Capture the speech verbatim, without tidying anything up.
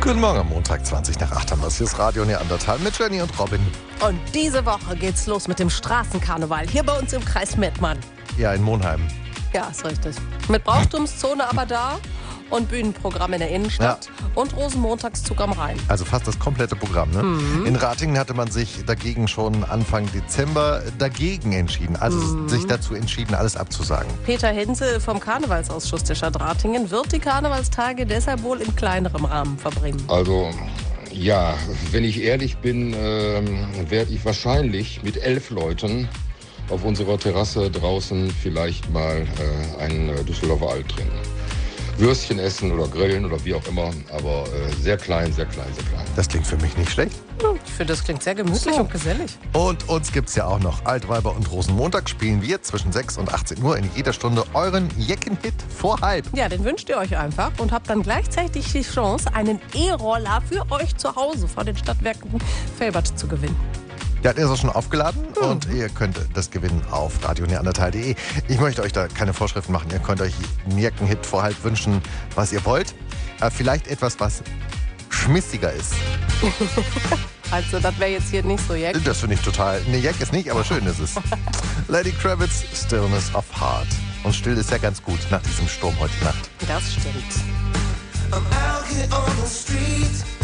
Guten Morgen am Montag, zwanzig nach acht haben wir. Hier ist Radio Neandertal mit Jenny und Robin. Und diese Woche geht's los mit dem Straßenkarneval hier bei uns im Kreis Mettmann. Ja, in Monheim. Ja, ist richtig. Mit Brauchtumszone aber da und Bühnenprogramm in der Innenstadt Ja. und Rosenmontagszug am Rhein. Also fast das komplette Programm. Ne? Mhm. In Ratingen hatte man sich dagegen schon Anfang Dezember dagegen entschieden. Also Mhm. sich dazu entschieden, alles abzusagen. Peter Hinze vom Karnevalsausschuss der Stadt Ratingen wird die Karnevalstage deshalb wohl in kleinerem Rahmen verbringen. Also, ja, wenn ich ehrlich bin, ähm, werde ich wahrscheinlich mit elf Leuten auf unserer Terrasse draußen vielleicht mal äh, einen äh, Düsseldorfer Alt trinken. Würstchen essen oder grillen oder wie auch immer, aber äh, sehr klein, sehr klein, sehr klein. Das klingt für mich nicht schlecht. Ich finde, das klingt sehr gemütlich So. und gesellig. Und uns gibt's ja auch noch. Altweiber und Rosenmontag spielen wir zwischen sechs und achtzehn Uhr in jeder Stunde euren Jecken-Hit vor halb. Ja, den wünscht ihr euch einfach und habt dann gleichzeitig die Chance, einen E-Roller für euch zu Hause vor den Stadtwerken Felbert zu gewinnen. Ja, der ist auch schon aufgeladen Mhm. und ihr könnt das gewinnen auf radio neandertal punkt de. Ich möchte euch da keine Vorschriften machen. Ihr könnt euch einen Jecken-Hit vor halb wünschen, was ihr wollt. Äh, vielleicht etwas, was schmissiger ist. Also, das wäre jetzt hier nicht so jack. Das finde ich total. Ne, Jack ist nicht, aber schön ist es. Lady Kravitz, Stillness of Heart. Und still ist ja ganz gut nach diesem Sturm heute Nacht. Das stimmt. I'm out here on the street.